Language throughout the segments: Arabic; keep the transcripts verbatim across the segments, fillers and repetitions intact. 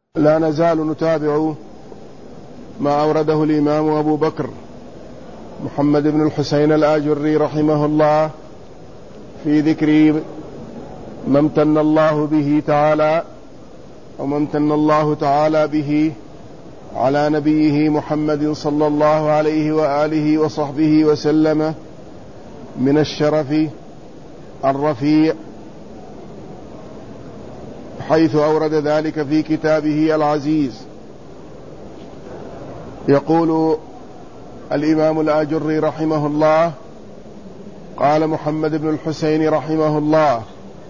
لا نزال نتابع ما أورده الإمام أبو بكر محمد بن الحسين الآجري رحمه الله في ذكر ما امتن الله به تعالى أو ما امتن الله تعالى به على نبيه محمد صلى الله عليه وآله وصحبه وسلم من الشرف الرفيع، حيث أورد ذلك في كتابه العزيز. يقول الإمام الآجري رحمه الله: قال محمد بن الحسين رحمه الله: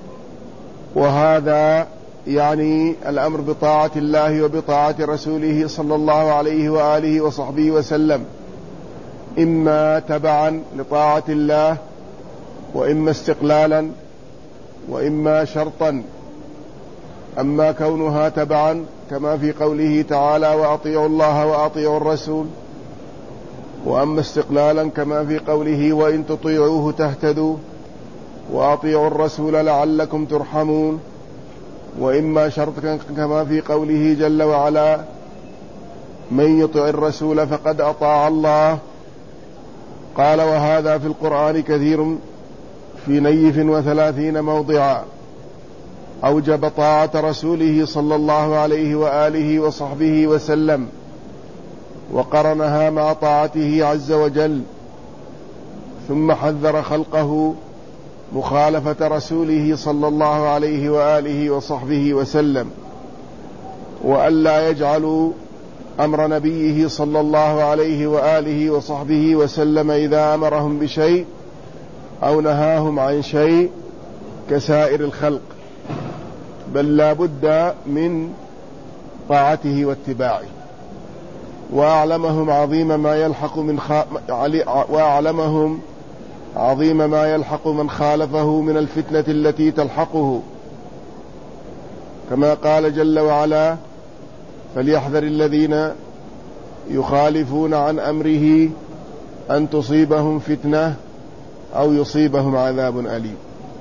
وهذا يعني الأمر بطاعة الله وبطاعة رسوله صلى الله عليه وآله وصحبه وسلم، إما تبعا لطاعة الله، وإما استقلالا، وإما شرطا. أما كونها تبعا كما في قوله تعالى: وأطيعوا الله وأطيعوا الرسول، وأما استقلالا كما في قوله: وإن تطيعوه تهتدوا، وأطيعوا الرسول لعلكم ترحمون. وإما شرطا كما في قوله جل وعلا: من يطع الرسول فقد أطاع الله. قال: وهذا في القرآن كثير في نيف وثلاثين موضعا أوجب طاعة رسوله صلى الله عليه وآله وصحبه وسلم، وقرنها مع طاعته عز وجل، ثم حذر خلقه مخالفة رسوله صلى الله عليه وآله وصحبه وسلم، وألا يجعلوا أمر نبيه صلى الله عليه وآله وصحبه وسلم إذا أمرهم بشيء أو نهاهم عن شيء كسائر الخلق، بل لا بد من طاعته واتباعه. وأعلمهم عظيم ما يلحق من خ... وأعلمهم عظيم ما يلحق من خالفه من الفتنة التي تلحقه، كما قال جل وعلا: فليحذر الذين يخالفون عن أمره أن تصيبهم فتنة أو يصيبهم عذاب أليم.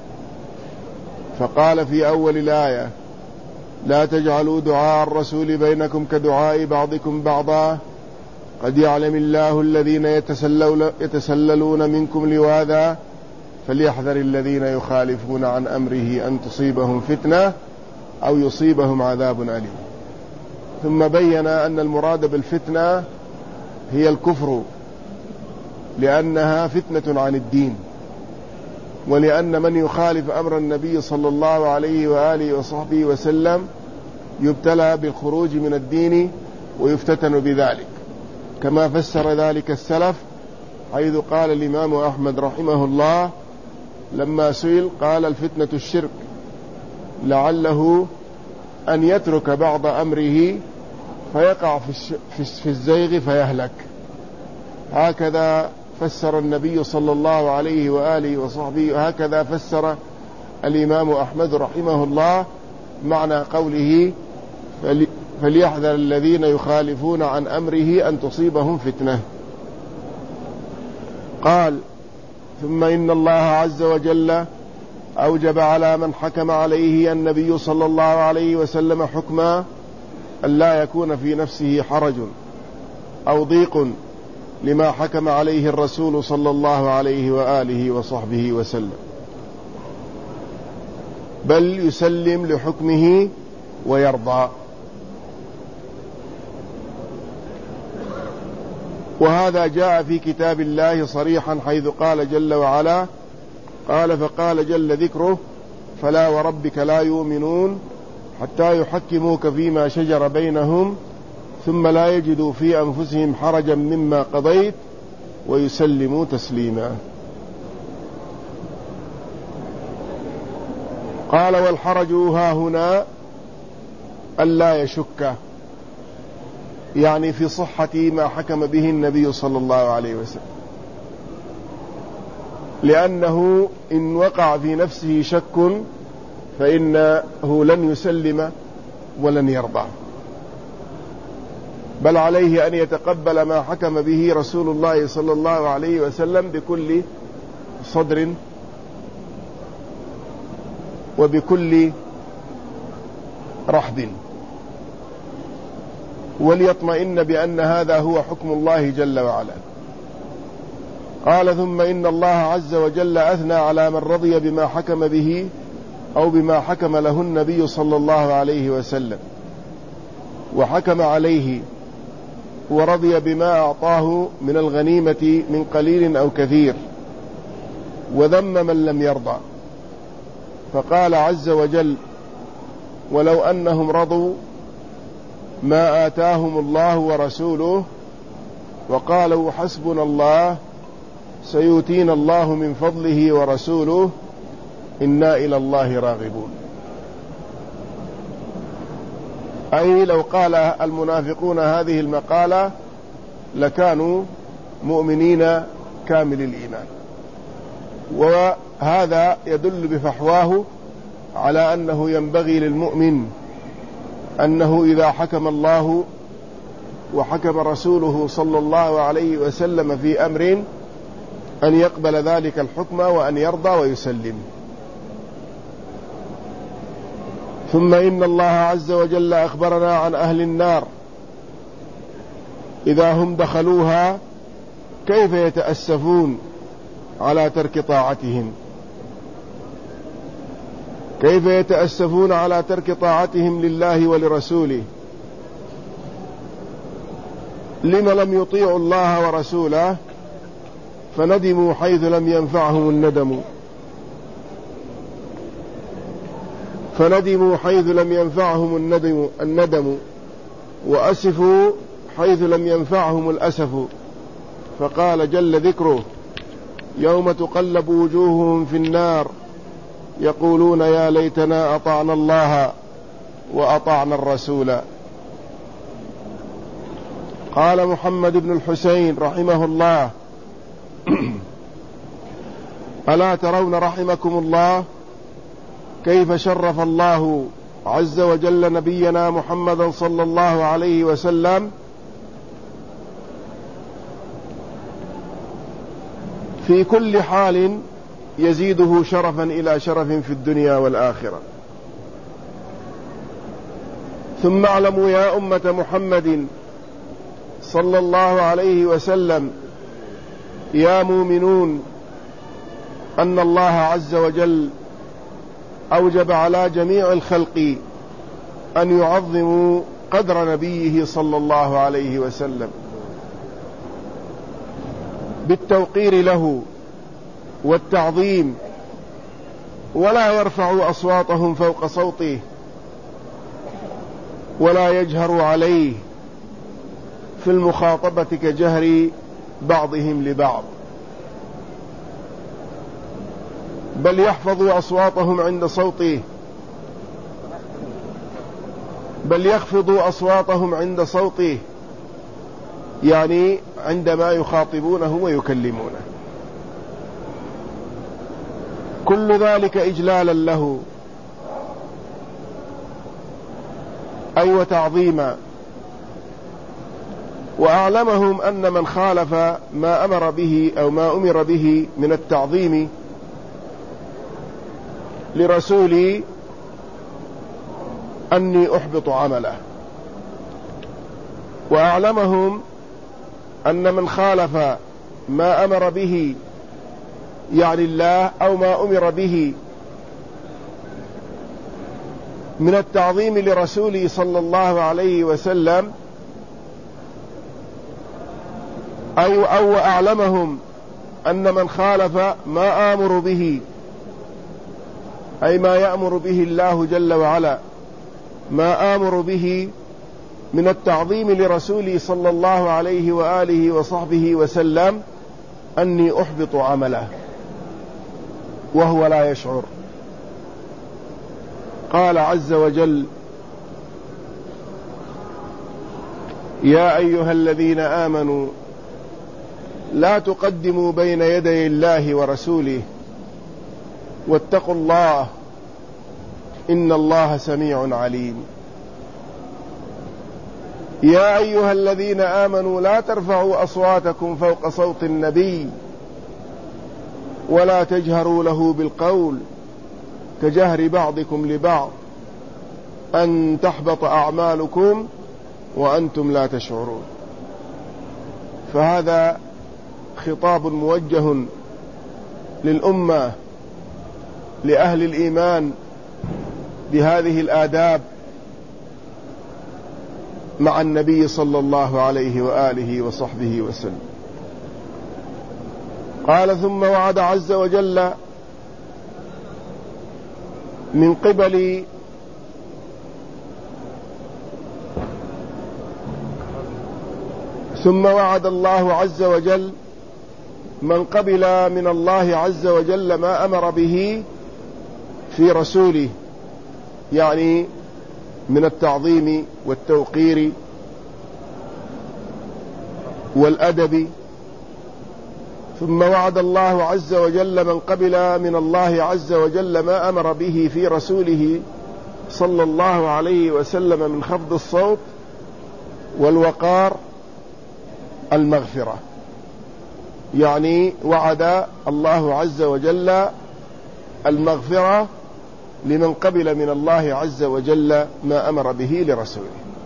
فقال في أول الآية: لا تجعلوا دعاء الرسول بينكم كدعاء بعضكم بعضا قد يعلم الله الذين يتسللون منكم لواذا فليحذر الذين يخالفون عن أمره أن تصيبهم فتنة أو يصيبهم عذاب أليم. ثم بين أن المراد بالفتنة هي الكفر، لأنها فتنة عن الدين، ولأن من يخالف أمر النبي صلى الله عليه وآله وصحبه وسلم يبتلى بالخروج من الدين ويفتتن بذلك، كما فسر ذلك السلف، حيث قال الإمام أحمد رحمه الله لما سئل قال: الفتنة الشرك، لعله أن يترك بعض أمره فيقع في الزيغ فيهلك. هكذا فسر النبي صلى الله عليه وآله وصحبه، هكذا فسر الإمام أحمد رحمه الله معنى قوله: فليحذر الذين يخالفون عن أمره أن تصيبهم فتنة. قال: ثم إن الله عز وجل أوجب على من حكم عليه النبي صلى الله عليه وسلم حكما أن لا يكون في نفسه حرج أو ضيق لما حكم عليه الرسول صلى الله عليه وآله وصحبه وسلم، بل يسلم لحكمه ويرضى. وهذا جاء في كتاب الله صريحا، حيث قال جل وعلا: قال فقال جل ذكره: فلا وربك لا يؤمنون حتى يحكموك فيما شجر بينهم ثم لا يجدوا في أنفسهم حرجا مما قضيت ويسلموا تسليما. قال: والحرج ها هنا ألا يشك، يعني في صحة ما حكم به النبي صلى الله عليه وسلم، لأنه إن وقع في نفسه شك فإنه لن يسلم ولن يرضى، بل عليه أن يتقبل ما حكم به رسول الله صلى الله عليه وسلم بكل صدر وبكل رحب. وليطمئن بأن هذا هو حكم الله جل وعلا. قال: ثم إن الله عز وجل أثنى على من رضي بما حكم به أو بما حكم له النبي صلى الله عليه وسلم وحكم عليه، ورضي بما أعطاه من الغنيمة من قليل أو كثير، وذم من لم يرضى. فقال عز وجل: ولو أنهم رضوا ما آتاهم الله ورسوله وقالوا حسبنا الله سيؤتينا الله من فضله ورسوله إنا إلى الله راغبون. أي لو قال المنافقون هذه المقالة لكانوا مؤمنين كامل الإيمان. وهذا يدل بفحواه على أنه ينبغي للمؤمن أنه إذا حكم الله وحكم رسوله صلى الله عليه وسلم في أمر أن يقبل ذلك الحكم وأن يرضى ويسلم. ثم إن الله عز وجل أخبرنا عن أهل النار إذا هم دخلوها كيف يتأسفون على ترك طاعتهم، كيف يتأسفون على ترك طاعتهم لله ولرسوله. لما لم يطيعوا الله ورسوله فندموا حيث لم ينفعهم الندم فندموا حيث لم ينفعهم الندم الندم وأسفوا حيث لم ينفعهم الأسف. فقال جل ذكره: يوم تقلب وجوههم في النار يقولون يا ليتنا أطعنا الله وأطعنا الرسول. قال محمد بن الحسين رحمه الله: ألا ترون رحمكم الله كيف شرف الله عز وجل نبينا محمدا صلى الله عليه وسلم في كل حال يزيده شرفا إلى شرف في الدنيا والآخرة. ثم اعلموا يا أمة محمد صلى الله عليه وسلم يا مؤمنون أن الله عز وجل أوجب على جميع الخلق أن يعظموا قدر نبيه صلى الله عليه وسلم بالتوقير له والتعظيم، ولا يرفعوا أصواتهم فوق صوته ولا يجهروا عليه في المخاطبة كجهر بعضهم لبعض، بل يحفظوا أصواتهم عند صوته بل يخفضوا أصواتهم عند صوته، يعني عندما يخاطبونه ويكلمونه. كل ذلك إجلالا له أي وتعظيما. وأعلمهم أن من خالف ما أمر به أو ما أمر به من التعظيم لرسولي أني أحبط عمله. وأعلمهم أن من خالف ما أمر به يعني الله أو ما أمر به من التعظيم لرسوله صلى الله عليه وسلم أو, أو أعلمهم أن من خالف ما آمر به أي ما يأمر به الله جل وعلا ما آمر به من التعظيم لرسوله صلى الله عليه وآله وصحبه وسلم أني أحبط عمله وهو لا يشعر. قال عز وجل: يا أيها الذين آمنوا لا تقدموا بين يدي الله ورسوله واتقوا الله إن الله سميع عليم. يا أيها الذين آمنوا لا ترفعوا أصواتكم فوق صوت النبي ولا تجهروا له بالقول كجهر بعضكم لبعض أن تحبط أعمالكم وأنتم لا تشعرون. فهذا خطاب موجه للأمة، لأهل الإيمان بهذه الآداب مع النبي صلى الله عليه وآله وصحبه وسلم. قال: ثم وعد عز وجل من قبل ثم وعد الله عز وجل من قبل من الله عز وجل ما أمر به في رسوله، يعني من التعظيم والتوقير والأدب. ثم وعد الله عز وجل من قبل من الله عز وجل ما أمر به في رسوله صلى الله عليه وسلم من خفض الصوت والوقار المغفرة، يعني وعد الله عز وجل المغفرة لمن قبل من الله عز وجل ما أمر به لرسوله،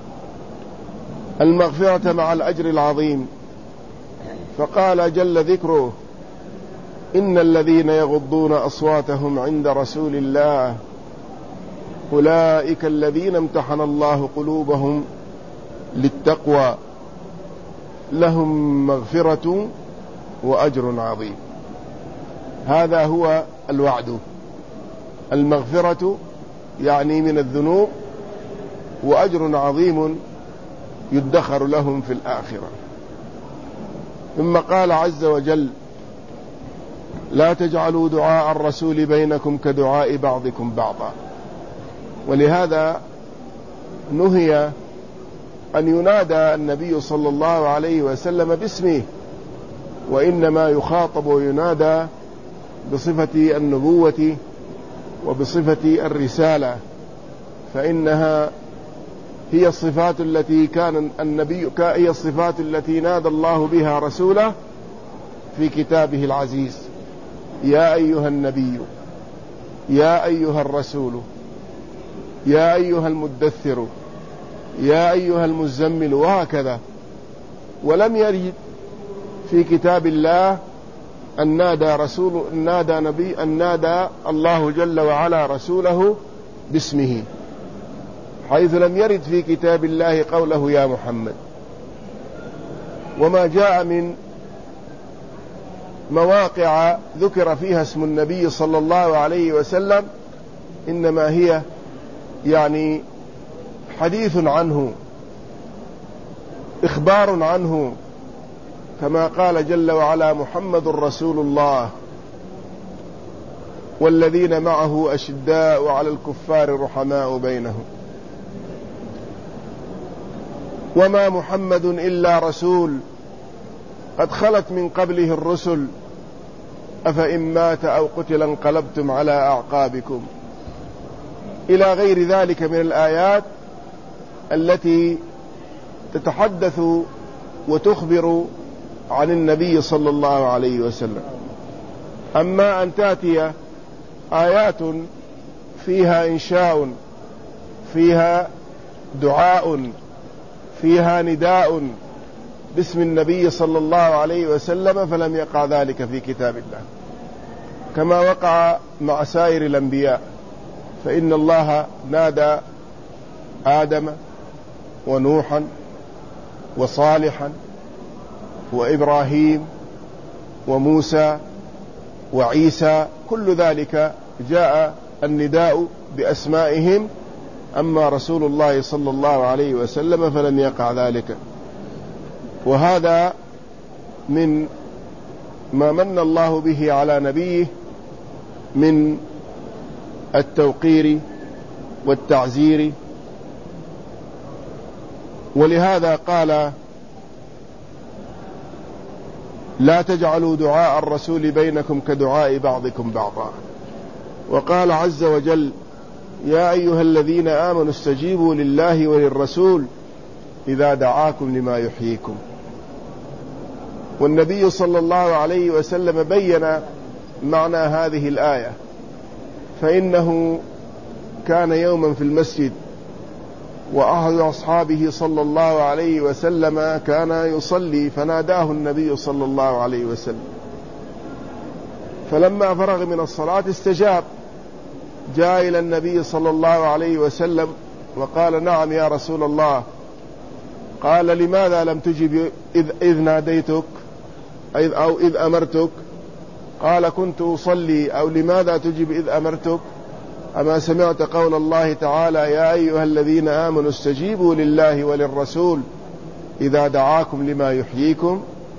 المغفرة مع الأجر العظيم. فقال جل ذكره: إن الذين يغضون أصواتهم عند رسول الله أولئك الذين امتحن الله قلوبهم للتقوى لهم مغفرة وأجر عظيم. هذا هو الوعد، المغفرة يعني من الذنوب، وأجر عظيم يدخر لهم في الآخرة. ثم قال عز وجل: لا تجعلوا دعاء الرسول بينكم كدعاء بعضكم بعضا. ولهذا نهي أن ينادى النبي صلى الله عليه وسلم باسمه، وإنما يخاطب وينادى بصفة النبوة وبصفة الرسالة، فإنها هي الصفات التي كان النبي هي الصفات التي نادى الله بها رسوله في كتابه العزيز: يا أيها النبي، يا أيها الرسول، يا أيها المدثر، يا أيها المزمل، وهكذا. ولم يرد في كتاب الله أن نادى رسول أن نادى نبي أن نادى الله جل وعلا رسوله باسمه، حيث لم يرد في كتاب الله قوله يا محمد. وما جاء من مواقع ذكر فيها اسم النبي صلى الله عليه وسلم إنما هي يعني حديث عنه، إخبار عنه، كما قال جل وعلا: محمد رسول الله والذين معه أشداء على الكفار رحماء بينهم وما محمد إلا رسول قد خلت من قبله الرسل أفإن مات أو قتل انقلبتم على أعقابكم، إلى غير ذلك من الآيات التي تتحدث وتخبر عن النبي صلى الله عليه وسلم. أما أن تأتي آيات فيها إنشاء، فيها دعاء، فيها نداء باسم النبي صلى الله عليه وسلم، فلم يقع ذلك في كتاب الله، كما وقع مع سائر الأنبياء. فإن الله نادى آدم ونوحا وصالحا وإبراهيم وموسى وعيسى، كل ذلك جاء النداء بأسمائهم. أما رسول الله صلى الله عليه وسلم فلم يقع ذلك. وهذا من ما من الله به على نبيه من التوقير والتعزير. ولهذا قال: لا تجعلوا دعاء الرسول بينكم كدعاء بعضكم بعضا. وقال عز وجل: يا أيها الذين آمنوا استجيبوا لله وللرسول إذا دعاكم لما يحييكم. والنبي صلى الله عليه وسلم بين معنى هذه الآية، فإنه كان يوما في المسجد وأحد أصحابه صلى الله عليه وسلم كان يصلي فناداه النبي صلى الله عليه وسلم، فلما فرغ من الصلاة استجاب، جاء إلى النبي صلى الله عليه وسلم وقال: نعم يا رسول الله. قال: لماذا لم تجب إذ, إذ ناديتك أو إذ أمرتك؟ قال: كنت أصلي. أو لماذا تجب إذ أمرتك؟ أما سمعت قول الله تعالى: يا أيها الذين آمنوا استجيبوا لله وللرسول إذا دعاكم لما يحييكم؟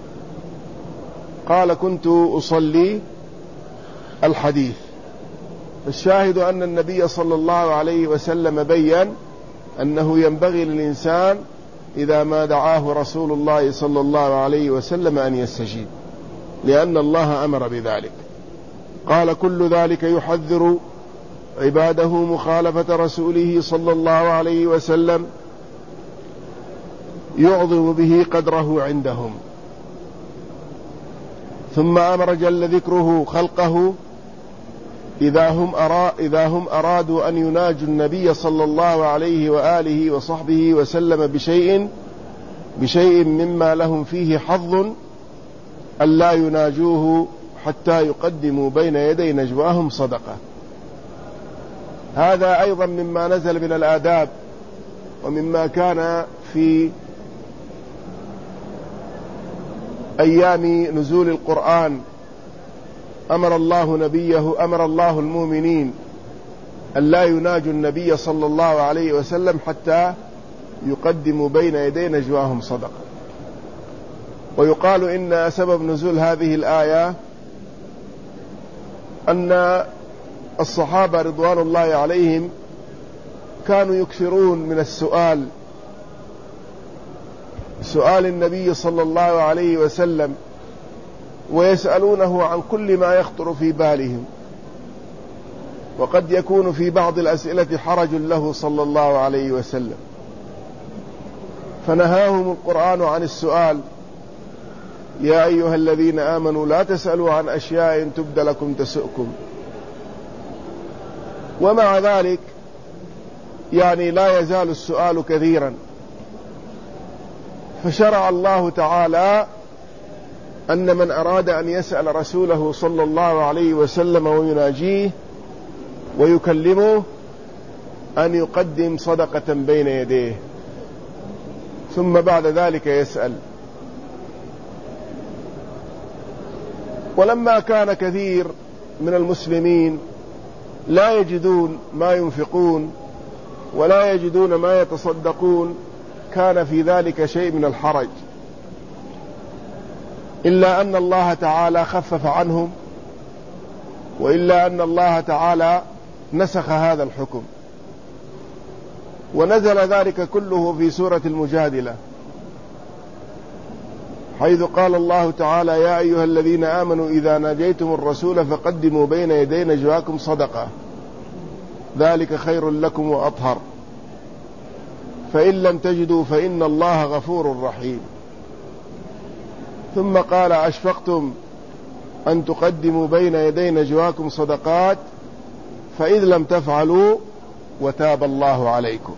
قال: كنت أصلي. الحديث. الشاهد أن النبي صلى الله عليه وسلم بيّن أنه ينبغي للإنسان إذا ما دعاه رسول الله صلى الله عليه وسلم أن يستجيب، لأن الله أمر بذلك. قال: كل ذلك يحذر عباده مخالفة رسوله صلى الله عليه وسلم، يعظم به قدره عندهم. ثم أمر جل ذكره خلقه إذا هم, أرا إذا هم أرادوا أن يناجوا النبي صلى الله عليه وآله وصحبه وسلم بشيء بشيء مما لهم فيه حظ ألا يناجوه حتى يقدموا بين يدي نجواهم صدقة. هذا أيضا مما نزل من الآداب ومما كان في أيام نزول القرآن. أمر الله نبيه أمر الله المؤمنين أن لا يناجوا النبي صلى الله عليه وسلم حتى يقدموا بين يدي نجواهم صدقة. ويقال إن سبب نزول هذه الآية أن الصحابة رضوان الله عليهم كانوا يكثرون من السؤال سؤال النبي صلى الله عليه وسلم، ويسألونه عن كل ما يخطر في بالهم، وقد يكون في بعض الأسئلة حرج له صلى الله عليه وسلم، فنهاهم القرآن عن السؤال: يا أيها الذين آمنوا لا تسألوا عن أشياء تبد لكم تسؤكم. ومع ذلك يعني لا يزال السؤال كثيرا، فشرع الله تعالى أن من أراد أن يسأل رسوله صلى الله عليه وسلم ويناجيه ويكلمه أن يقدم صدقة بين يديه، ثم بعد ذلك يسأل. ولما كان كثير من المسلمين لا يجدون ما ينفقون ولا يجدون ما يتصدقون، كان في ذلك شيء من الحرج، إلا أن الله تعالى خفف عنهم، وإلا أن الله تعالى نسخ هذا الحكم، ونزل ذلك كله في سورة المجادلة، حيث قال الله تعالى: يا أيها الذين آمنوا إذا ناجيتم الرسول فقدموا بين يدي نجواكم صدقة ذلك خير لكم وأطهر، فإن لم تجدوا فإن الله غفور رحيم. ثم قال: أشفقتم أن تقدموا بين يدي نجواكم صدقات فإذ لم تفعلوا وتاب الله عليكم.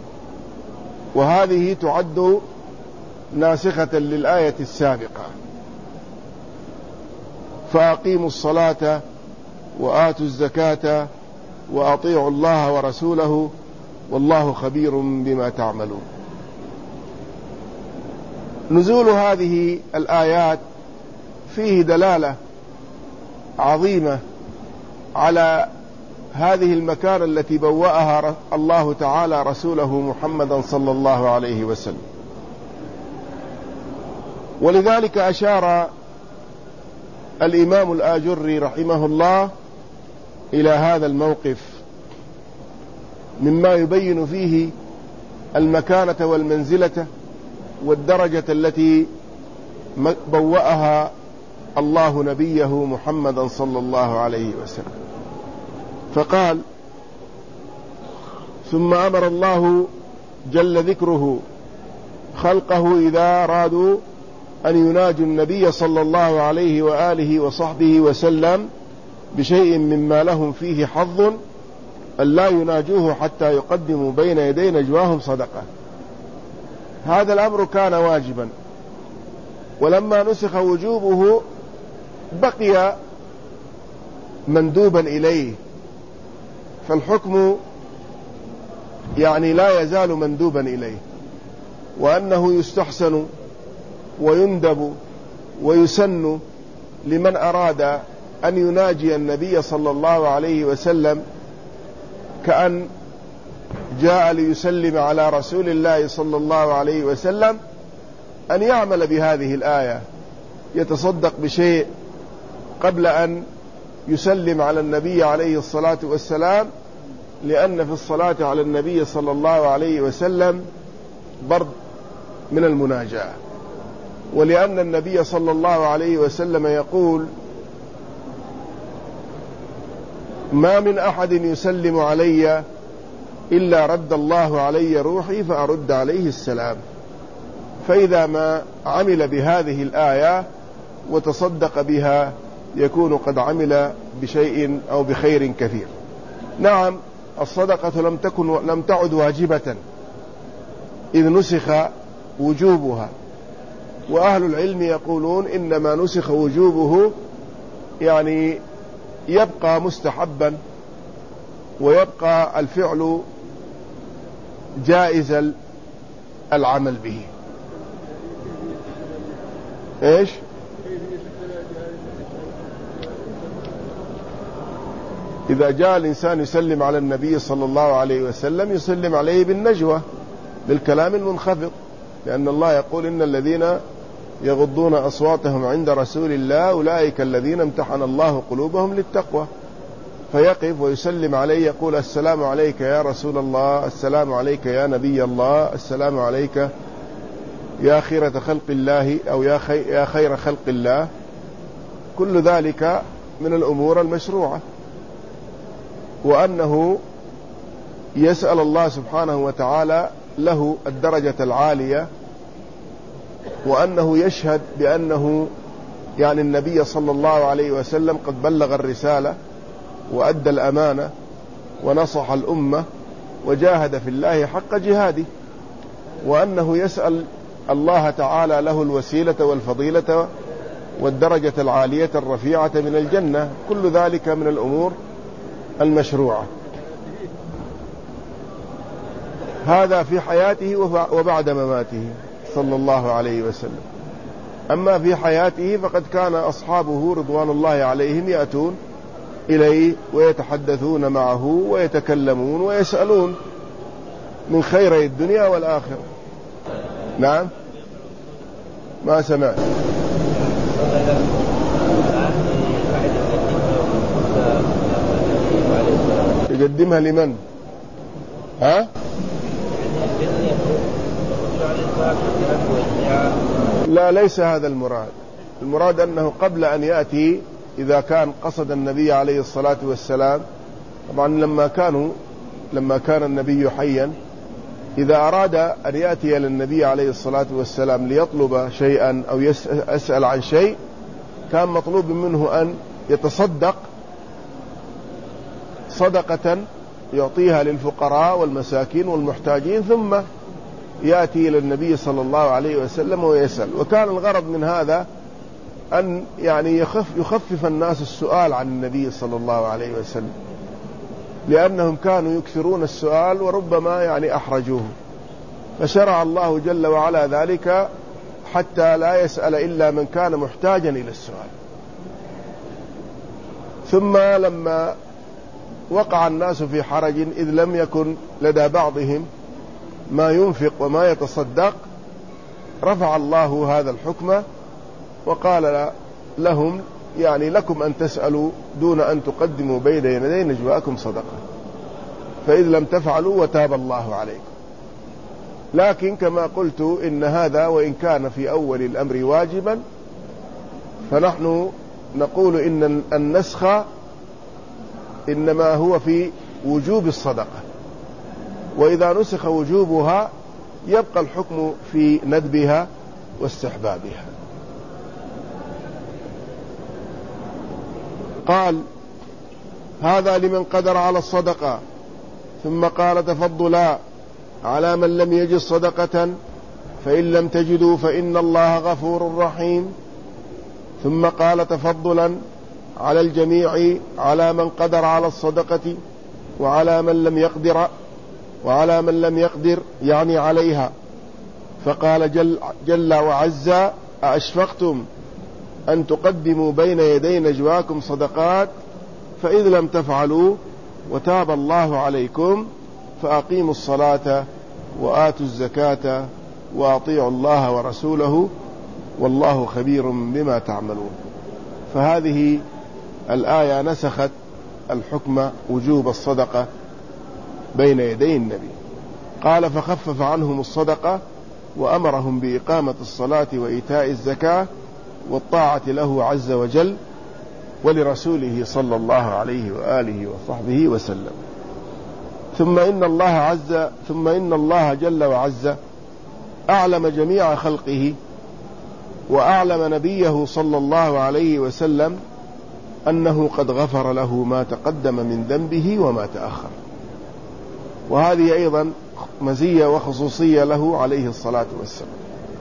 وهذه تعد ناسخة للآية السابقة: فأقيموا الصلاة وآتوا الزكاة وأطيعوا الله ورسوله والله خبير بما تعملون. نزول هذه الآيات فيه دلالة عظيمة على هذه المكانة التي بوأها الله تعالى رسوله محمدا صلى الله عليه وسلم. ولذلك أشار الإمام الآجري رحمه الله إلى هذا الموقف مما يبين فيه المكانة والمنزلة والدرجة التي بوأها الله نبيه محمدا صلى الله عليه وسلم. فقال: ثم أمر الله جل ذكره خلقه إذا أرادوا أن يناجوا النبي صلى الله عليه وآله وصحبه وسلم بشيء مما لهم فيه حظ ألا يناجوه حتى يقدموا بين يدي نجواهم صدقة. هذا الأمر كان واجبا، ولما نسخ وجوبه بقي مندوبا إليه، فالحكم يعني لا يزال مندوبا إليه، وأنه يستحسن ويندب ويسن لمن أراد أن يناجي النبي صلى الله عليه وسلم، كأن جاء ليسلم على رسول الله صلى الله عليه وسلم، أن يعمل بهذه الآية، يتصدق بشيء قبل أن يسلم على النبي عليه الصلاة والسلام، لأن في الصلاة على النبي صلى الله عليه وسلم برد من المناجاة، ولأن النبي صلى الله عليه وسلم يقول: ما من أحد يسلم علي إلا رد الله علي روحي فأرد عليه السلام. فإذا ما عمل بهذه الآية وتصدق بها يكون قد عمل بشيء أو بخير كثير. نعم، الصدقة لم تكن لم تعد واجبة إذ نسخ وجوبها، وأهل العلم يقولون إنما نسخ وجوبه يعني يبقى مستحبا، ويبقى الفعل جائز العمل به. إيش؟ إذا جاء الإنسان يسلم على النبي صلى الله عليه وسلم يسلم عليه بالنجوى، بالكلام المنخفض، لأن الله يقول: إن الذين يغضون أصواتهم عند رسول الله أولئك الذين امتحن الله قلوبهم للتقوى. فيقف ويسلم عليه، يقول: السلام عليك يا رسول الله، السلام عليك يا نبي الله، السلام عليك يا خيرة خلق الله، أو يا, خي يا خير خلق الله. كل ذلك من الأمور المشروعة، وأنه يسأل الله سبحانه وتعالى له الدرجة العالية، وأنه يشهد بأنه يعني النبي صلى الله عليه وسلم قد بلغ الرسالة وأدى الأمانة ونصح الأمة وجاهد في الله حق جهاده، وأنه يسأل الله تعالى له الوسيلة والفضيلة والدرجة العالية الرفيعة من الجنة. كل ذلك من الأمور المشروعة. هذا في حياته وبعد مماته صلى الله عليه وسلم. أما في حياته فقد كان أصحابه رضوان الله عليهم يأتون إليه ويتحدثون معه ويتكلمون ويسألون من خيري الدنيا والآخرة. نعم، ما سمعت. يقدمها لمن؟ ها؟ لا، ليس هذا المراد. المراد أنه قبل أن يأتي، إذا كان قصد النبي عليه الصلاة والسلام، طبعا لما كانوا لما كان النبي حيا، إذا أراد أن يأتي للنبي عليه الصلاة والسلام ليطلب شيئا أو يسأل عن شيء، كان مطلوب منه أن يتصدق صدقة يعطيها للفقراء والمساكين والمحتاجين، ثم يأتي إلى النبي صلى الله عليه وسلم ويسأل. وكان الغرض من هذا أن يعني يخف يخفف الناس السؤال عن النبي صلى الله عليه وسلم، لأنهم كانوا يكثرون السؤال وربما يعني أحرجوه، فشرع الله جل وعلا ذلك حتى لا يسأل إلا من كان محتاجا إلى السؤال. ثم لما وقع الناس في حرج إذ لم يكن لدى بعضهم ما ينفق وما يتصدق، رفع الله هذا الحكم وقال لهم: يعني لكم أن تسألوا دون أن تقدموا بين يدي نجواكم صدقة، فإذ لم تفعلوا وتاب الله عليكم. لكن كما قلت إن هذا وإن كان في أول الأمر واجبا، فنحن نقول إن النسخ إنما هو في وجوب الصدقة، وإذا نسخ وجوبها يبقى الحكم في ندبها واستحبابها. قال: هذا لمن قدر على الصدقة ثم قال تفضلا على من لم يجد صدقة فإن لم تجدوا فإن الله غفور رحيم. ثم قال تفضلا على الجميع على من قدر على الصدقة وعلى من لم يقدر وعلى من لم يقدر يعني عليها. فقال جل, جل وعز أأشفقتم أن تقدموا بين يدي نجواكم صدقات فإذ لم تفعلوا وتاب الله عليكم فأقيموا الصلاة وآتوا الزكاة وأطيعوا الله ورسوله والله خبير بما تعملون. فهذه الآية نسخت الحكم وجوب الصدقة بين يدي النبي. قال فخفف عنهم الصدقة وأمرهم بإقامة الصلاة وإيتاء الزكاة والطاعة له عز وجل ولرسوله صلى الله عليه وآله وصحبه وسلم. ثم إن الله عز ثم إن الله جل وعز أعلم جميع خلقه وأعلم نبيه صلى الله عليه وسلم أنه قد غفر له ما تقدم من ذنبه وما تأخر. وهذه أيضا مزية وخصوصية له عليه الصلاة والسلام.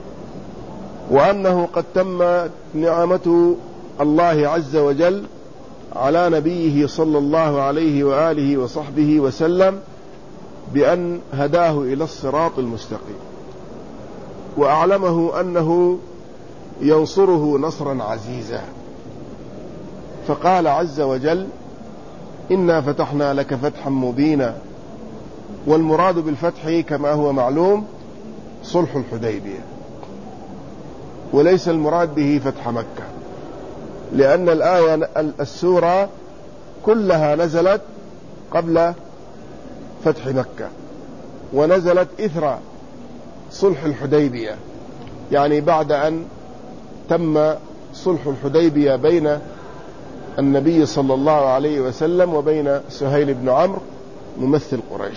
وأنه قد تم نعمة الله عز وجل على نبيه صلى الله عليه وآله وصحبه وسلم بأن هداه إلى الصراط المستقيم وأعلمه أنه ينصره نصرا عزيزا. فقال عز وجل إنا فتحنا لك فتحا مبينا. والمراد بالفتح كما هو معلوم صلح الحديبية، وليس المراد به فتح مكة، لأن الآية السورة كلها نزلت قبل فتح مكة ونزلت إثر صلح الحديبية، يعني بعد أن تم صلح الحديبية بين النبي صلى الله عليه وسلم وبين سهيل بن عمرو ممثل قريش.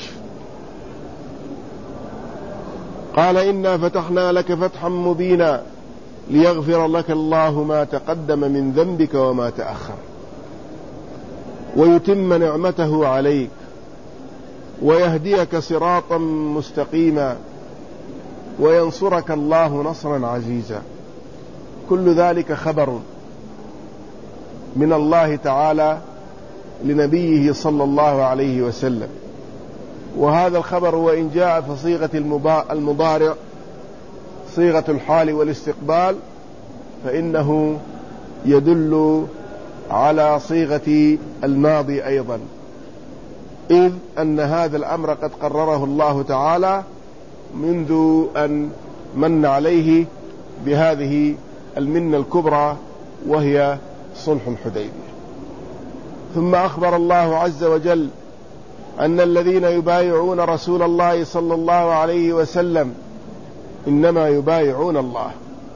قال إنا فتحنا لك فتحا مبينا ليغفر لك الله ما تقدم من ذنبك وما تأخر ويتم نعمته عليك ويهديك صراطا مستقيما وينصرك الله نصرا عزيزا. كل ذلك خبر من الله تعالى لنبيه صلى الله عليه وسلم. وهذا الخبر وإن جاء في صيغة المضارع صيغة الحال والاستقبال فإنه يدل على صيغة الماضي أيضا، إذ أن هذا الأمر قد قرره الله تعالى منذ أن من عليه بهذه المنة الكبرى وهي صلح الحديبية. ثم أخبر الله عز وجل أن الذين يبايعون رسول الله صلى الله عليه وسلم إنما يبايعون الله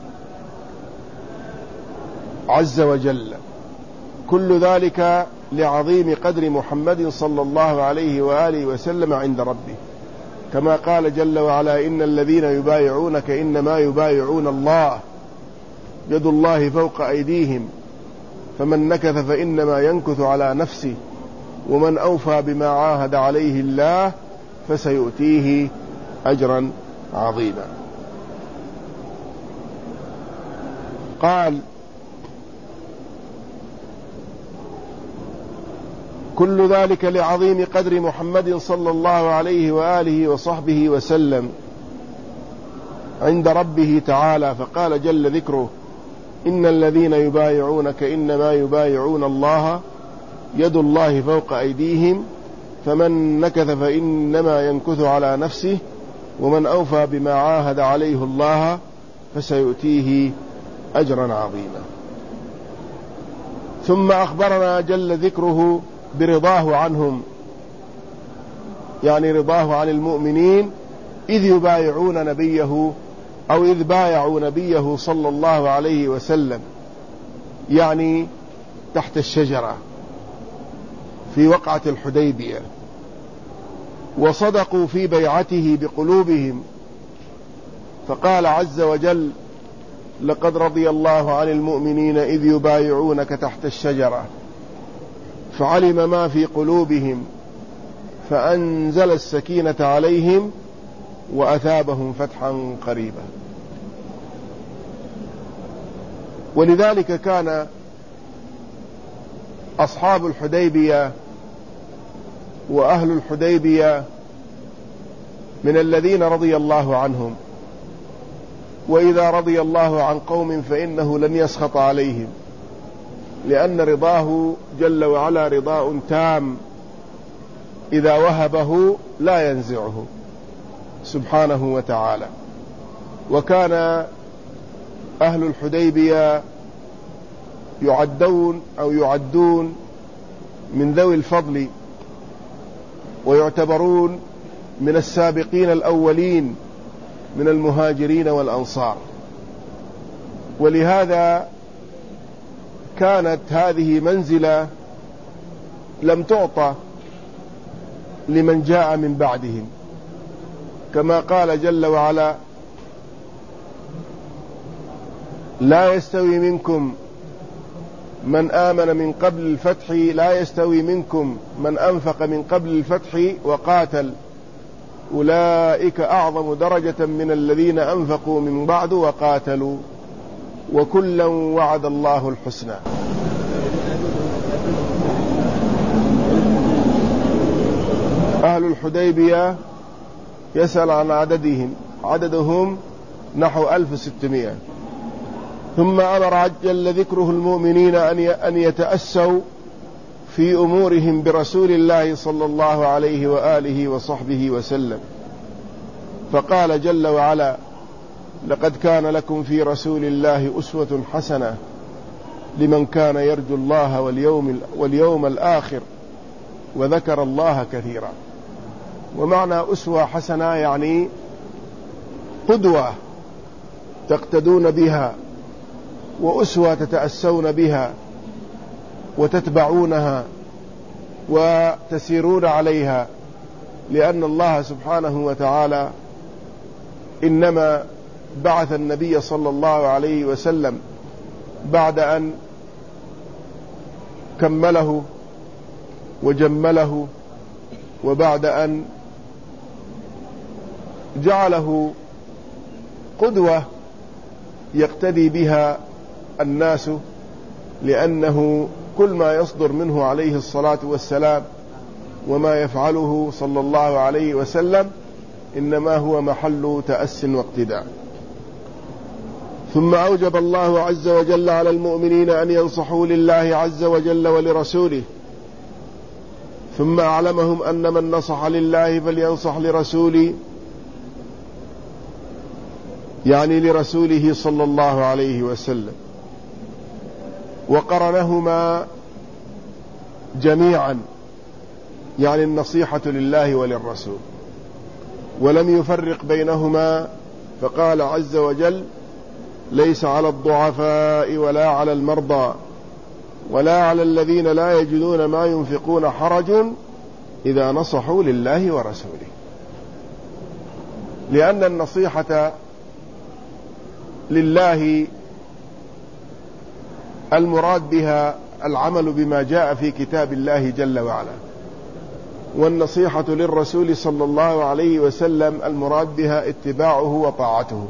عز وجل. كل ذلك لعظيم قدر محمد صلى الله عليه وآله وسلم عند ربه، كما قال جل وعلا إن الذين يبايعونك إنما يبايعون الله يد الله فوق أيديهم فمن نكث فإنما ينكث على نفسه ومن أوفى بما عاهد عليه الله فسيؤتيه أجرا عظيما. قال كل ذلك لعظيم قدر محمد صلى الله عليه وآله وصحبه وسلم عند ربه تعالى. فقال جل ذكره إن الذين يبايعونك إنما يبايعون الله يد الله فوق أيديهم فمن نكث فإنما ينكث على نفسه ومن أوفى بما عاهد عليه الله فسيؤتيه أجرا عظيما. ثم أخبرنا جل ذكره برضاه عنهم، يعني رضاه عن المؤمنين إذ يبايعون نبيه أو إذ بايعوا نبيه صلى الله عليه وسلم، يعني تحت الشجرة في وقعة الحديبية، وصدقوا في بيعته بقلوبهم. فقال عز وجل لقد رضي الله عن المؤمنين إذ يبايعونك تحت الشجرة فعلم ما في قلوبهم فأنزل السكينة عليهم وأثابهم فتحا قريبا. ولذلك كان أصحاب الحديبية وأهل الحديبية من الذين رضي الله عنهم، وإذا رضي الله عن قوم فإنه لن يسخط عليهم، لأن رضاه جل وعلا رضاء تام إذا وهبه لا ينزعه سبحانه وتعالى. وكان أهل الحديبية يعدون أو يعدون من ذوي الفضل، ويعتبرون من السابقين الأولين من المهاجرين والأنصار، ولهذا كانت هذه منزلة لم تعطى لمن جاء من بعدهم، كما قال جل وعلا: لا يستوي منكم من آمن من قبل الفتح لا يستوي منكم من أنفق من قبل الفتح وقاتل أولئك أعظم درجة من الذين أنفقوا من بعد وقاتلوا وكلا وعد الله الحسنى. أهل الحديبية يسأل عن عددهم، عددهم نحو ألف وستمائة. ثم أمر عجل ذكره المؤمنين أن يتأسوا في أمورهم برسول الله صلى الله عليه وآله وصحبه وسلم، فقال جل وعلا: لقد كان لكم في رسول الله أسوة حسنة لمن كان يرجو الله واليوم, واليوم الآخر وذكر الله كثيرا. ومعنى أسوة حسنة يعني قدوة تقتدون بها، وأسوة تتأسون بها وتتبعونها وتسيرون عليها، لأن الله سبحانه وتعالى إنما بعث النبي صلى الله عليه وسلم بعد أن كمله وجمله، وبعد أن جعله قدوة يقتدي بها الناس، لأنه كل ما يصدر منه عليه الصلاة والسلام وما يفعله صلى الله عليه وسلم إنما هو محل تأس واقتداء. ثم أوجب الله عز وجل على المؤمنين أن ينصحوا لله عز وجل ولرسوله، ثم أعلمهم أن من نصح لله فلينصح لرسوله، يعني لرسوله صلى الله عليه وسلم، وقرنهما جميعا، يعني النصيحة لله وللرسول، ولم يفرق بينهما، فقال عز وجل: ليس على الضعفاء ولا على المرضى ولا على الذين لا يجدون ما ينفقون حرج إذا نصحوا لله ورسوله. لأن النصيحة لله المراد بها العمل بما جاء في كتاب الله جل وعلا، والنصيحة للرسول صلى الله عليه وسلم المراد بها اتباعه وطاعته،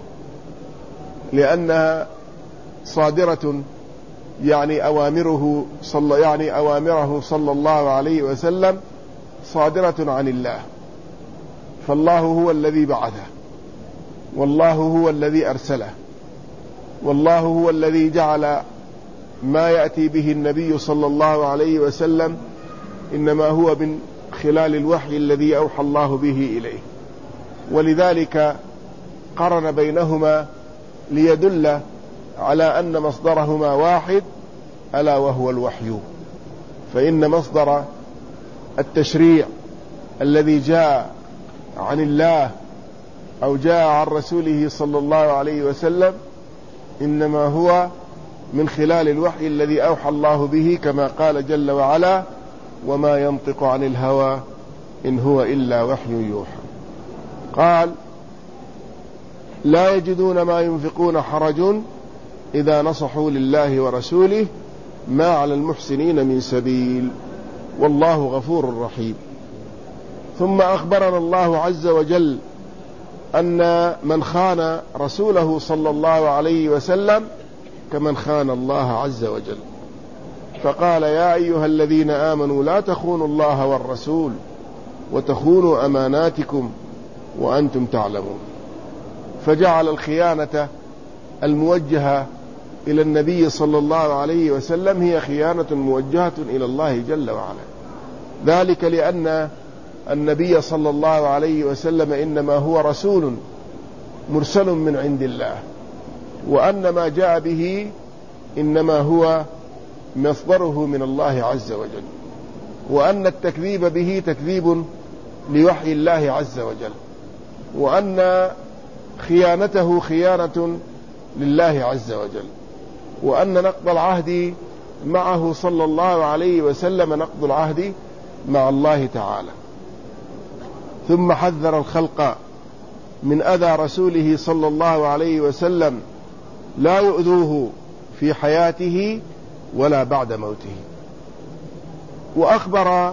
لأنها صادرة، يعني أوامره صلى يعني أوامره صلى الله عليه وسلم صادرة عن الله، فالله هو الذي بعثه، والله هو الذي أرسله، والله هو الذي جعل ما يأتي به النبي صلى الله عليه وسلم إنما هو من خلال الوحي الذي أوحى الله به إليه. ولذلك قرن بينهما ليدل على أن مصدرهما واحد، ألا وهو الوحي. فإن مصدر التشريع الذي جاء عن الله أو جاء عن رسوله صلى الله عليه وسلم إنما هو من خلال الوحي الذي أوحى الله به، كما قال جل وعلا: وما ينطق عن الهوى إن هو إلا وحي يوحى. قال: لا يجدون ما ينفقون حرج إذا نصحوا لله ورسوله ما على المحسنين من سبيل والله غفور رحيم. ثم أخبرنا الله عز وجل أن من خان رسوله صلى الله عليه وسلم كمن خان الله عز وجل، فقال: يا أيها الذين آمنوا لا تخونوا الله والرسول وتخونوا أماناتكم وأنتم تعلمون. فجعل الخيانة الموجهة إلى النبي صلى الله عليه وسلم هي خيانة موجهة إلى الله جل وعلا، ذلك لأن النبي صلى الله عليه وسلم إنما هو رسول مرسل من عند الله، وأن ما جاء به إنما هو مصدره من الله عز وجل، وأن التكذيب به تكذيب لوحي الله عز وجل، وأن خيانته خيانة لله عز وجل، وأن نقض العهد معه صلى الله عليه وسلم نقض العهد مع الله تعالى. ثم حذر الخلق من أذى رسوله صلى الله عليه وسلم لا يؤذوه في حياته ولا بعد موته. وأخبر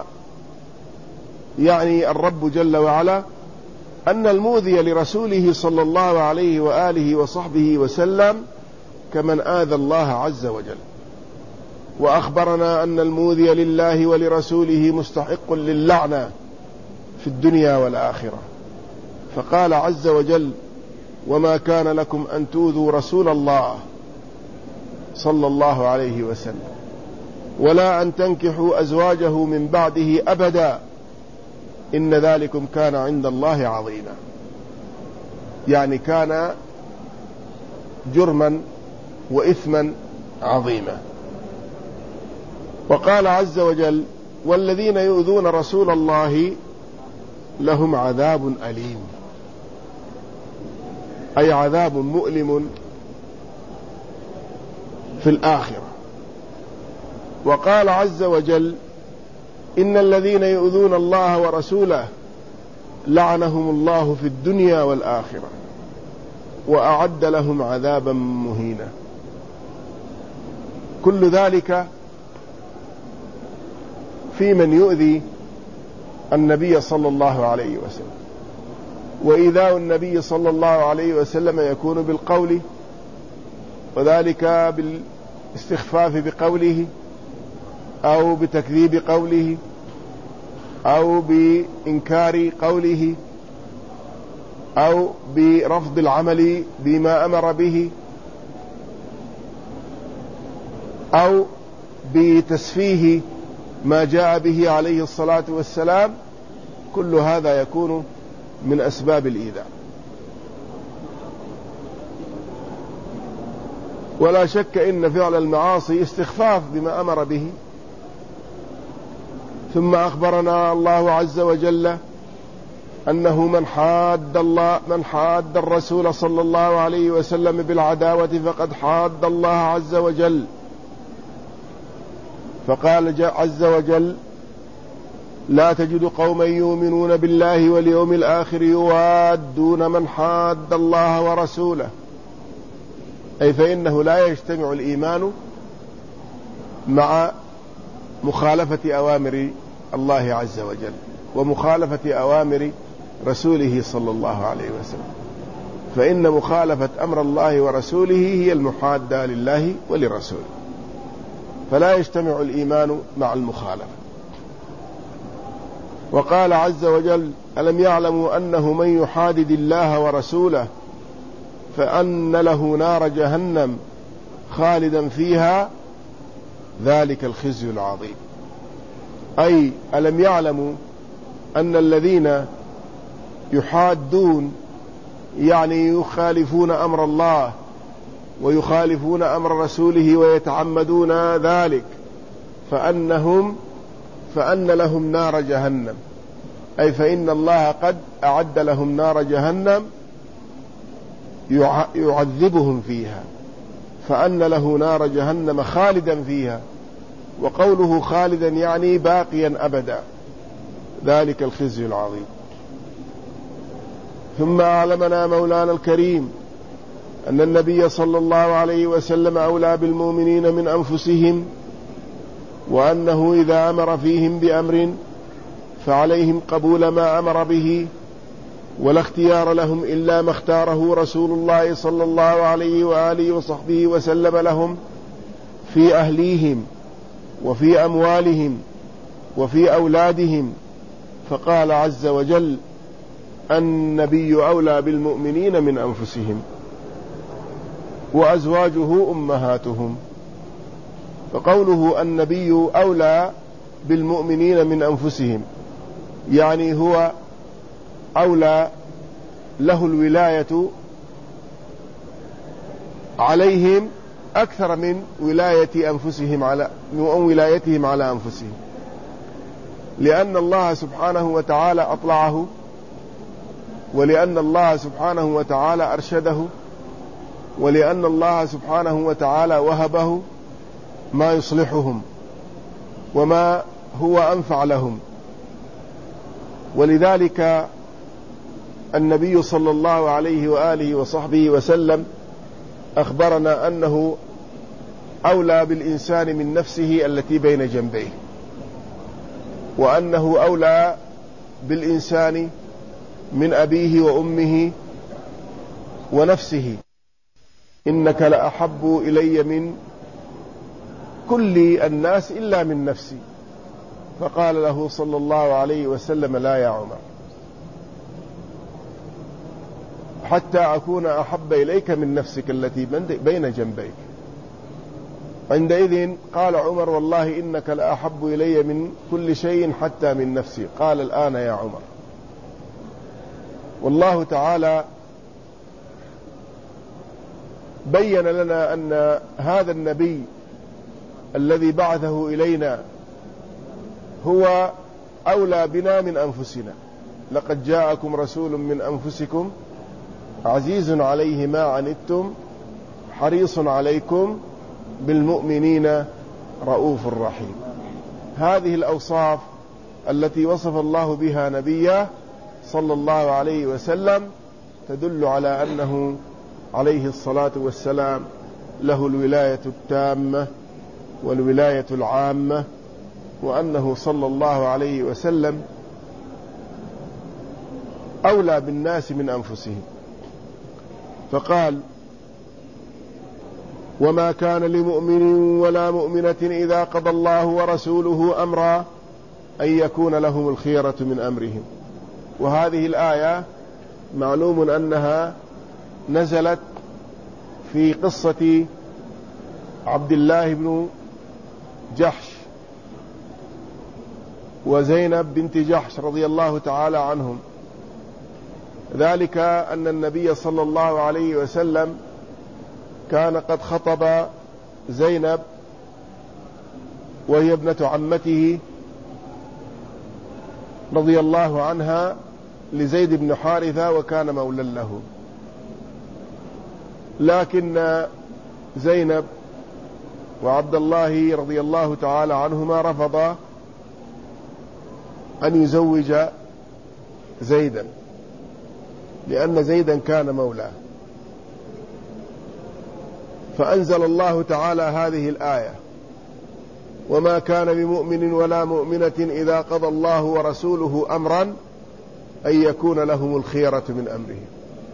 يعني الرب جل وعلا أن المؤذي لرسوله صلى الله عليه وآله وصحبه وسلم كمن آذى الله عز وجل. وأخبرنا أن المؤذي لله ولرسوله مستحق للعنة في الدنيا والآخرة، فقال عز وجل: وما كان لكم أن تؤذوا رسول الله صلى الله عليه وسلم ولا أن تنكحوا أزواجه من بعده أبدا إن ذلكم كان عند الله عظيما. يعني كان جرما وإثما عظيما. وقال عز وجل: والذين يؤذون رسول الله لهم عذاب أليم، أي عذاب مؤلم في الآخرة. وقال عز وجل: إن الذين يؤذون الله ورسوله لعنهم الله في الدنيا والآخرة وأعد لهم عذابا مهينا. كل ذلك في من يؤذي النبي صلى الله عليه وسلم. وإيذاء النبي صلى الله عليه وسلم يكون بالقول، وذلك بالاستخفاف بقوله أو بتكذيب قوله أو بإنكار قوله أو برفض العمل بما أمر به أو بتسفيه ما جاء به عليه الصلاة والسلام. كل هذا يكون من أسباب الإيذاء. ولا شك إن فعل المعاصي استخفاف بما أمر به. ثم أخبرنا الله عز وجل أنه من حاد الله من حاد الرسول صلى الله عليه وسلم بالعداوة فقد حاد الله عز وجل. فقال عز وجل: لا تجد قوما يؤمنون بالله واليوم الآخر يوادون من حاد الله ورسوله، أي فإنه لا يجتمع الإيمان مع مخالفة أوامر الله عز وجل ومخالفة أوامر رسوله صلى الله عليه وسلم، فإن مخالفة أمر الله ورسوله هي المحادة لله ولرسوله، فلا يجتمع الإيمان مع المخالفة. وقال عز وجل: ألم يعلموا أنه من يحادد الله ورسوله فأن له نار جهنم خالدا فيها ذلك الخزي العظيم. أي ألم يعلموا أن الذين يحادون يعني يخالفون أمر الله ويخالفون أمر رسوله ويتعمدون ذلك فأنهم فأن لهم نار جهنم، أي فإن الله قد أعد لهم نار جهنم يعذبهم فيها، فأن له نار جهنم خالدا فيها. وقوله خالدا يعني باقيا أبدا، ذلك الخزي العظيم. ثم أعلمنا مولانا الكريم أن النبي صلى الله عليه وسلم أولى بالمؤمنين من أنفسهم، وأنه إذا أمر فيهم بأمر فعليهم قبول ما أمر به، ولا اختيار لهم إلا ما اختاره رسول الله صلى الله عليه وآله وصحبه وسلم لهم في أهليهم وفي أموالهم وفي أولادهم. فقال عز وجل: النبي أولى بالمؤمنين من أنفسهم وأزواجه أمهاتهم. فقوله النبي أولى بالمؤمنين من أنفسهم يعني هو أولى، له الولاية عليهم أكثر من ولاية أنفسهم على من ولايتهم على أنفسهم، لأن الله سبحانه وتعالى أطلعه، ولأن الله سبحانه وتعالى أرشده، ولأن الله سبحانه وتعالى وهبه ما يصلحهم وما هو أنفع لهم. ولذلك النبي صلى الله عليه وآله وصحبه وسلم أخبرنا أنه أولى بالإنسان من نفسه التي بين جنبيه، وأنه أولى بالإنسان من أبيه وأمه ونفسه. إنك لأحب إلي من كل الناس إلا من نفسي. فقال له صلى الله عليه وسلم: لا يا عمر، حتى أكون أحب إليك من نفسك التي بين جنبيك. عندئذ قال عمر: والله إنك لأحب إلي من كل شيء حتى من نفسي. قال: الآن يا عمر. والله تعالى بين لنا أن هذا النبي الذي بعثه إلينا هو أولى بنا من أنفسنا. لقد جاءكم رسول من أنفسكم عزيز عليه ما عنتم حريص عليكم بالمؤمنين رؤوف رحيم. هذه الأوصاف التي وصف الله بها نبيه صلى الله عليه وسلم تدل على أنه عليه الصلاة والسلام له الولاية التامة والولاية العامة، وأنه صلى الله عليه وسلم أولى بالناس من أنفسهم. فقال: وما كان لمؤمن ولا مؤمنة إذا قضى الله ورسوله أمرا أن يكون لهم الخيرة من أمرهم. وهذه الآية معلوم أنها نزلت في قصة عبد الله بن جحش وزينب بنت جحش رضي الله تعالى عنهم. ذلك أن النبي صلى الله عليه وسلم كان قد خطب زينب وهي ابنة عمته رضي الله عنها لزيد بن حارثة، وكان مولا له. لكن زينب وعبد الله رضي الله تعالى عنهما رفضا أن يزوج زيدا، لأن زيدا كان مولاه. فأنزل الله تعالى هذه الآية: وما كان لمؤمن ولا مؤمنة إذا قضى الله ورسوله أمرا أن يكون لهم الخيرة من أمرهم.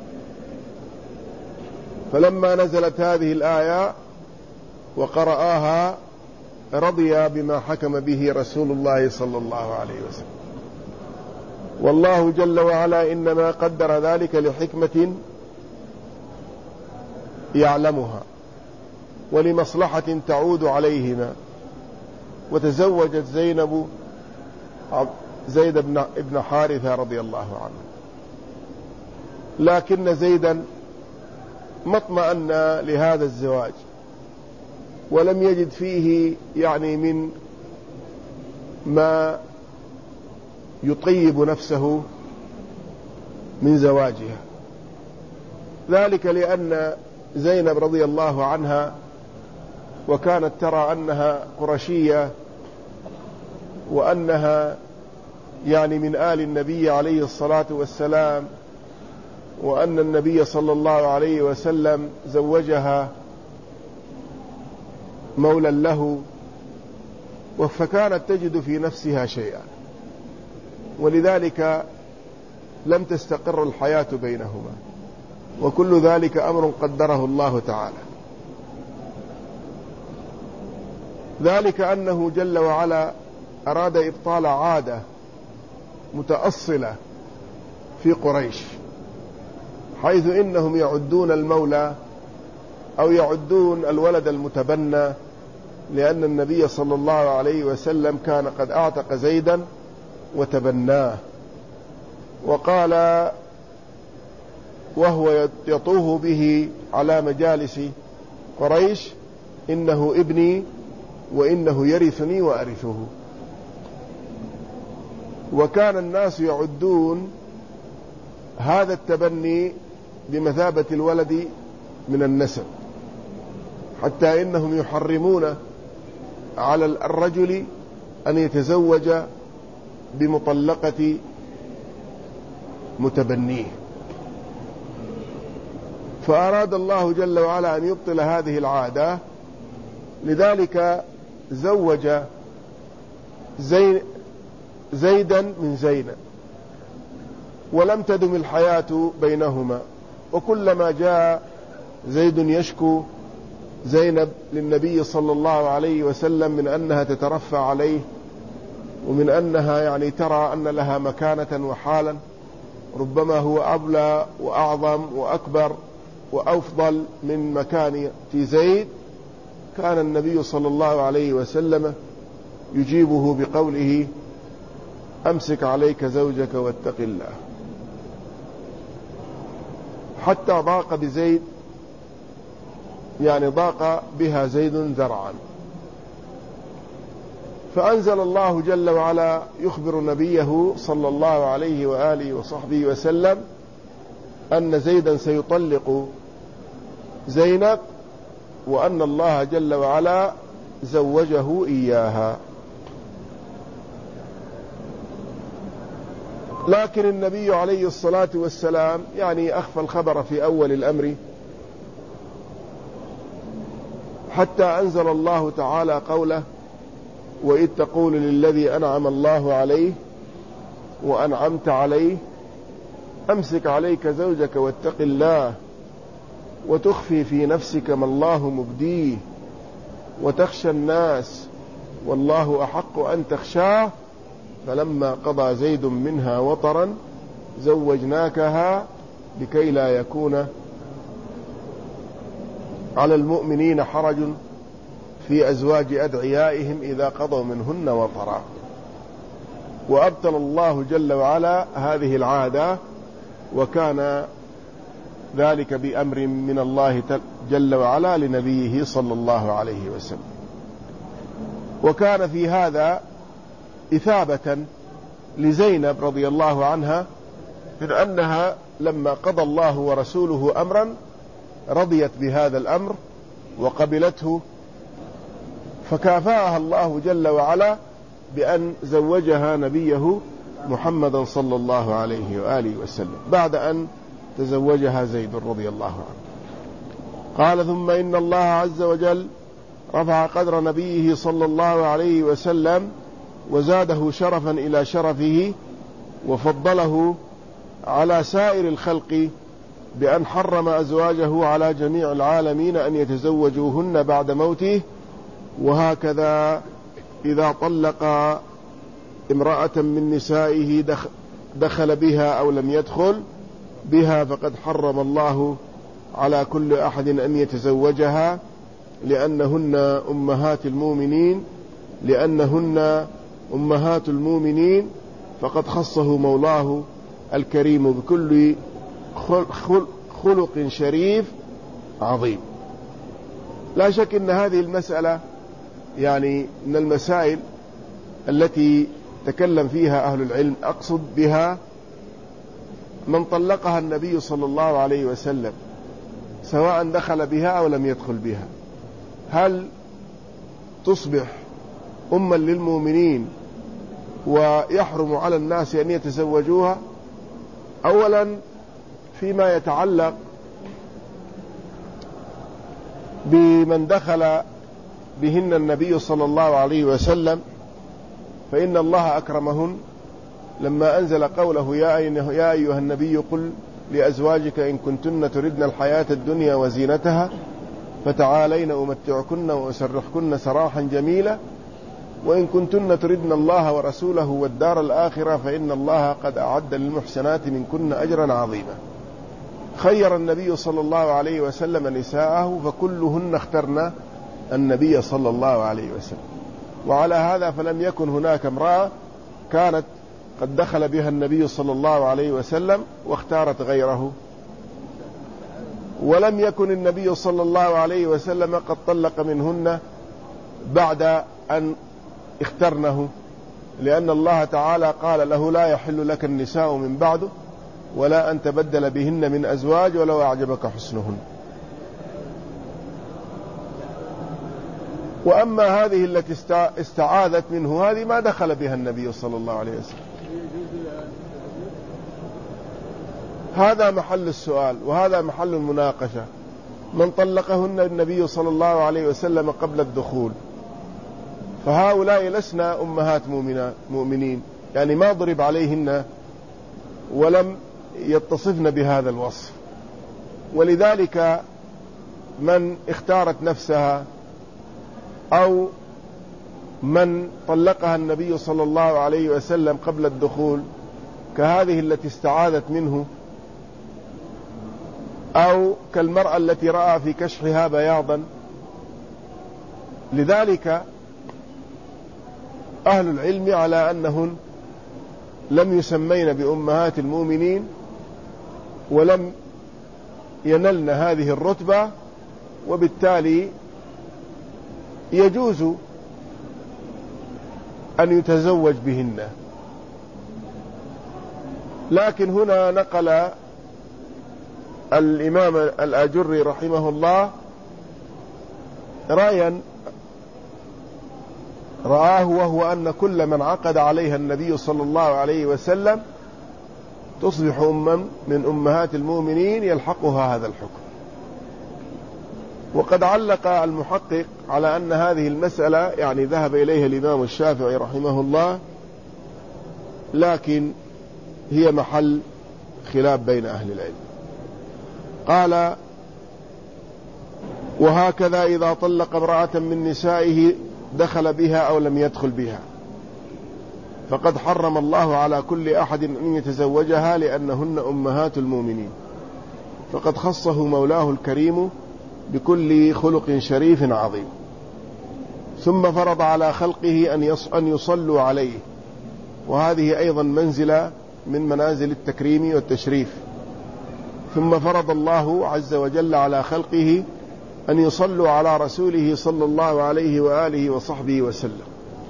فلما نزلت هذه الآية وقرآها رضي بما حكم به رسول الله صلى الله عليه وسلم. والله جل وعلا إنما قدر ذلك لحكمة يعلمها ولمصلحة تعود عليهما. وتزوجت زينب زيد بن حارثة رضي الله عنه، لكن زيدا ما اطمأن لهذا الزواج ولم يجد فيه يعني من ما يطيب نفسه من زواجها. ذلك لأن زينب رضي الله عنها وكانت ترى أنها قرشية وأنها يعني من آل النبي عليه الصلاة والسلام، وأن النبي صلى الله عليه وسلم زوجها مولا له، فكانت تجد في نفسها شيئا. ولذلك لم تستقر الحياة بينهما، وكل ذلك أمر قدره الله تعالى. ذلك أنه جل وعلا أراد إبطال عادة متأصلة في قريش، حيث إنهم يعدون المولى أو يعدون الولد المتبنى، لأن النبي صلى الله عليه وسلم كان قد أعتق زيدا وتبناه، وقال وهو يطوف به على مجالس قريش: إنه ابني وإنه يرثني وأرثه. وكان الناس يعدون هذا التبني بمثابة الولد من النسب، حتى إنهم يحرمون على الرجل أن يتزوج بمطلقة متبنيه. فأراد الله جل وعلا أن يبطل هذه العادة، لذلك زوج زي زيدا من زينب، ولم تدم الحياة بينهما. وكلما جاء زيد يشكو زينب للنبي صلى الله عليه وسلم من أنها تترفع عليه، ومن أنها يعني ترى أن لها مكانة وحالا ربما هو أبلى وأعظم وأكبر وأفضل من مكانة زيد، كان النبي صلى الله عليه وسلم يجيبه بقوله: أمسك عليك زوجك واتق الله. حتى ضاق بزيد، يعني ضاق بها زيد ذرعا. فأنزل الله جل وعلا يخبر نبيه صلى الله عليه وآله وصحبه وسلم أن زيدا سيطلق زينب، وأن الله جل وعلا زوجه إياها. لكن النبي عليه الصلاة والسلام يعني أخفى الخبر في أول الأمر، حتى أنزل الله تعالى قوله: وإذ تقول للذي أنعم الله عليه وأنعمت عليه أمسك عليك زوجك واتق الله وتخفي في نفسك ما الله مبديه وتخشى الناس والله أحق أن تخشاه فلما قضى زيد منها وطرا زوجناكها لكي لا يكون على المؤمنين حرج في أزواج أدعيائهم إذا قضوا منهن وطرا. وأبطل الله جل وعلا هذه العادة، وكان ذلك بأمر من الله جل وعلا لنبيه صلى الله عليه وسلم. وكان في هذا إثابة لزينب رضي الله عنها، من أنها لما قضى الله ورسوله أمرا رضيت بهذا الأمر وقبلته، فكافأها الله جل وعلا بأن زوجها نبيه محمدا صلى الله عليه وآله وسلم بعد أن تزوجها زيد رضي الله عنه. قال: ثم إن الله عز وجل رفع قدر نبيه صلى الله عليه وسلم وزاده شرفا إلى شرفه، وفضله على سائر الخلق بأن حرم أزواجه على جميع العالمين أن يتزوجوهن بعد موته. وهكذا إذا طلق امرأة من نسائه دخل بها أو لم يدخل بها فقد حرم الله على كل أحد أن يتزوجها، لأنهن أمهات المؤمنين لأنهن أمهات المؤمنين فقد خصه مولاه الكريم بكل خلق شريف عظيم. لا شك أن هذه المسألة يعني من المسائل التي تكلم فيها أهل العلم، أقصد بها من طلقها النبي صلى الله عليه وسلم سواء دخل بها أو لم يدخل بها، هل تصبح أما للمؤمنين ويحرم على الناس أن يتزوجوها؟ أولا فيما يتعلق بمن دخل بهن النبي صلى الله عليه وسلم، فإن الله أكرمهن لما أنزل قوله يا أيها النبي قل لأزواجك إن كنتن تردن الحياة الدنيا وزينتها فتعالين أمتعكن وأسرحكن سراحا جميلا وإن كنتن تردن الله ورسوله والدار الآخرة فإن الله قد أعد للمحسنات منكن أجرا عظيما. خير النبي صلى الله عليه وسلم نساءه فكلهن اخترن النبي صلى الله عليه وسلم، وعلى هذا فلم يكن هناك امرأة كانت قد دخل بها النبي صلى الله عليه وسلم واختارت غيره، ولم يكن النبي صلى الله عليه وسلم قد طلق منهن بعد أن اخترنه، لأن الله تعالى قال له لا يحل لك النساء من بعده ولا أن تبدل بهن من أزواج ولو أعجبك حسنهن. وأما هذه التي استعاذت منه هذه ما دخل بها النبي صلى الله عليه وسلم. هذا محل السؤال وهذا محل المناقشة. من طلقهن النبي صلى الله عليه وسلم قبل الدخول، فهؤلاء لسنا أمهات مؤمنين، يعني ما ضرب عليهن ولم يتصفن بهذا الوصف، ولذلك من اختارت نفسها أو من طلقها النبي صلى الله عليه وسلم قبل الدخول كهذه التي استعاذت منه، أو كالمرأة التي رأى في كشحها بياضا. لذلك أهل العلم على أنهن لم يسمين بأمهات المؤمنين ولم ينلن هذه الرتبة، وبالتالي يجوز أن يتزوج بهن. لكن هنا نقل الإمام الآجري رحمه الله رأيا رآه، وهو أن كل من عقد عليها النبي صلى الله عليه وسلم تصبح أما من أمهات المؤمنين يلحقها هذا الحكم. وقد علق المحقق على أن هذه المسألة يعني ذهب إليها الإمام الشافعي رحمه الله، لكن هي محل خلاف بين أهل العلم. قال: وهكذا إذا طلق امرأة من نسائه دخل بها أو لم يدخل بها فقد حرم الله على كل أحد أن يتزوجها لأنهن أمهات المؤمنين، فقد خصه مولاه الكريم بكل خلق شريف عظيم. ثم فرض على خلقه أن يصلوا عليه، وهذه أيضا منزلة من منازل التكريم والتشريف. ثم فرض الله عز وجل على خلقه أن يصلوا على رسوله صلى الله عليه وآله وصحبه وسلم،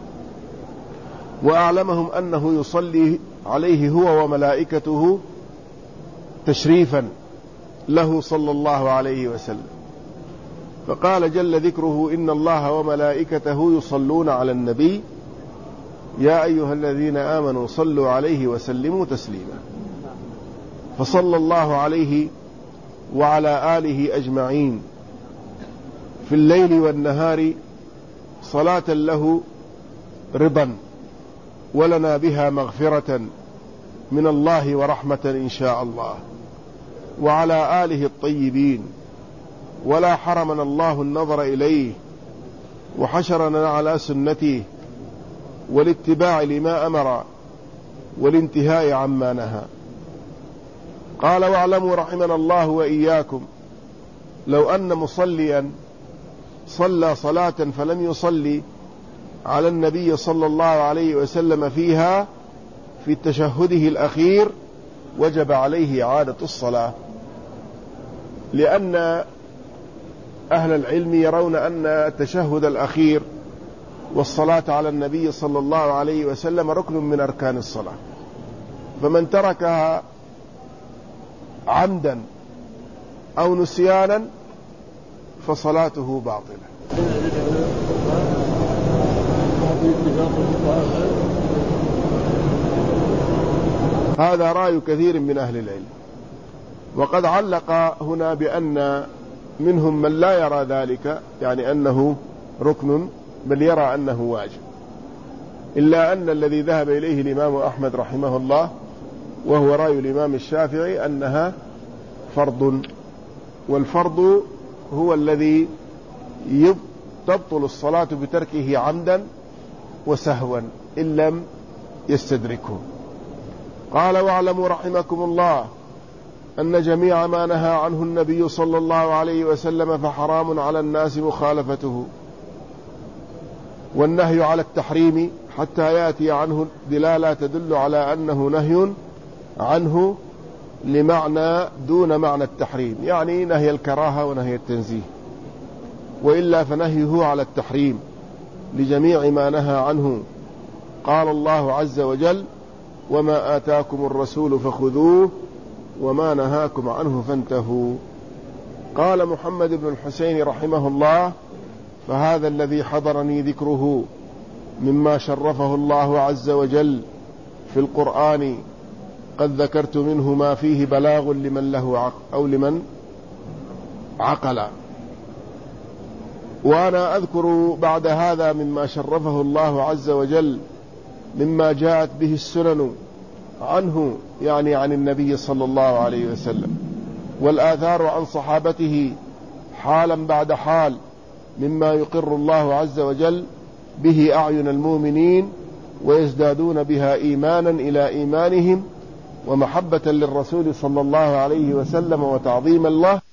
وأعلمهم أنه يصلي عليه هو وملائكته تشريفا له صلى الله عليه وسلم. فقال جل ذكره: إن الله وملائكته يصلون على النبي يا أيها الذين آمنوا صلوا عليه وسلموا تسليما. فصلى الله عليه وعلى آله أجمعين في الليل والنهار صلاة له رضا ولنا بها مغفرة من الله ورحمة إن شاء الله، وعلى آله الطيبين، ولا حرمنا الله النظر إليه وحشرنا على سنته والاتباع لما أمر والانتهاء عما نهى. قال: واعلموا رحمنا الله وإياكم لو أن مصليا صلى صلاة فلم يصلي على النبي صلى الله عليه وسلم فيها في تشهده الأخير وجب عليه إعادة الصلاة، لأن أهل العلم يرون أن التشهد الأخير والصلاة على النبي صلى الله عليه وسلم ركن من أركان الصلاة، فمن تركها عمدا أو نسيانا فصلاته باطلة. هذا رأي كثير من أهل العلم. وقد علق هنا بأن منهم من لا يرى ذلك، يعني أنه ركن، بل يرى أنه واجب. إلا أن الذي ذهب إليه الإمام أحمد رحمه الله وهو رأي الإمام الشافعي أنها فرض، والفرض هو الذي تبطل الصلاة بتركه عمدا وسهوا إن لم يستدركه. قال: واعلموا رحمكم الله أن جميع ما نهى عنه النبي صلى الله عليه وسلم فحرام على الناس مخالفته، والنهي على التحريم حتى يأتي عنه دلالة تدل على أنه نهي عنه لمعنى دون معنى التحريم، يعني نهي الكراهة ونهي التنزيه، وإلا فنهيه على التحريم لجميع ما نهى عنه. قال الله عز وجل: وما آتاكم الرسول فخذوه وما نهاكم عنه فانتهوا. قال محمد بن الحسين رحمه الله: فهذا الذي حضرني ذكره مما شرفه الله عز وجل في القرآن قد ذكرت منه ما فيه بلاغ لمن له عقل أو لمن عقل. وأنا أذكر بعد هذا مما شرفه الله عز وجل مما جاءت به السنن عنه، يعني عن النبي صلى الله عليه وسلم، والآثار عن صحابته حالا بعد حال، مما يقر الله عز وجل به أعين المؤمنين ويزدادون بها إيمانا إلى إيمانهم ومحبة للرسول صلى الله عليه وسلم وتعظيما له.